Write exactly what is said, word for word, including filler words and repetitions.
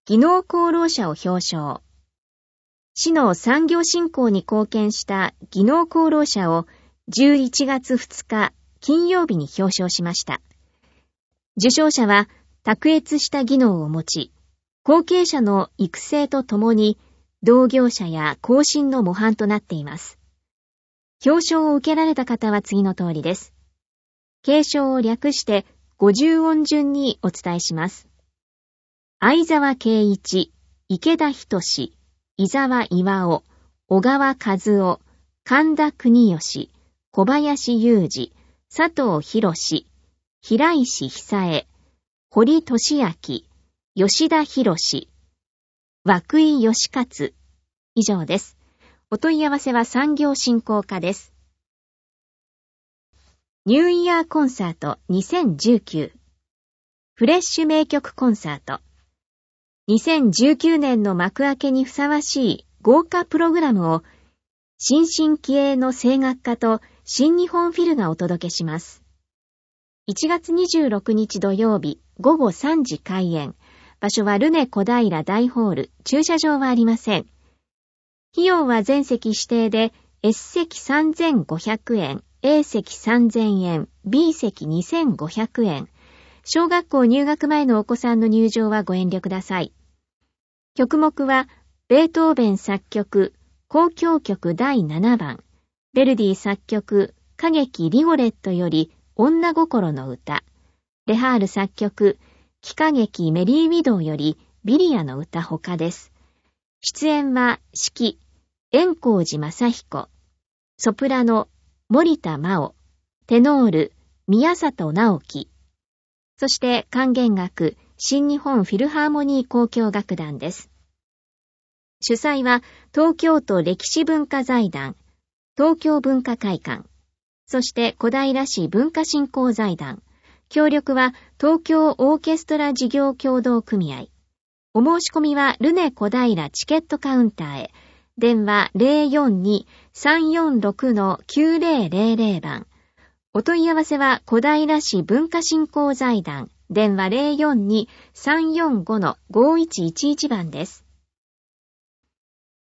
技能功労者を表彰。市の産業振興に貢献した技能功労者をじゅういちがつふつか金曜日に表彰しました。受賞者は卓越した技能を持ち、後継者の育成とともに同業者や後進の模範となっています。表彰を受けられた方は次の通りです。継承を略してごじゅうおん順にお伝えします。相沢圭一、池田仁、伊沢巌、小川和夫、神田国義、小林雄二、佐藤博、平石久恵、堀俊明、吉田博、涌井義勝。以上です。お問い合わせは産業振興課です。ニューイヤーコンサートにせんじゅうきゅう。フレッシュ名曲コンサート。にせんじゅうきゅうねんの幕開けにふさわしい豪華プログラムを新進気鋭の声楽家と新日本フィルがお届けします。いちがつにじゅうろくにち土曜日ごごさんじ開演。場所はルネ小平大ホール。駐車場はありません。費用は全席指定で S 席さんぜんごひゃくえん、A 席さんぜんえん、B 席にせんごひゃくえん。小学校入学前のお子さんの入場はご遠慮ください。曲目はベートーベン作曲交響曲だいななばん、ヴェルディ作曲歌劇リゴレットより女心の歌、レハール作曲喜歌劇メリーウィドウよりビリアの歌ほかです。出演は指揮円光寺正彦、ソプラノ森田真央、テノール宮里直樹、そして管弦楽新日本フィルハーモニー交響楽団です。主催は東京都歴史文化財団、東京文化会館、そして小平市文化振興財団、協力は東京オーケストラ事業協同組合。お申し込みはルネ小平チケットカウンターへ。電話 ゼロよんに さんよんろく きゅうぜろぜろぜろ 番。お問い合わせは小平市文化振興財団。電話 ゼロよんに さんよんご ごいちいちいち 番です。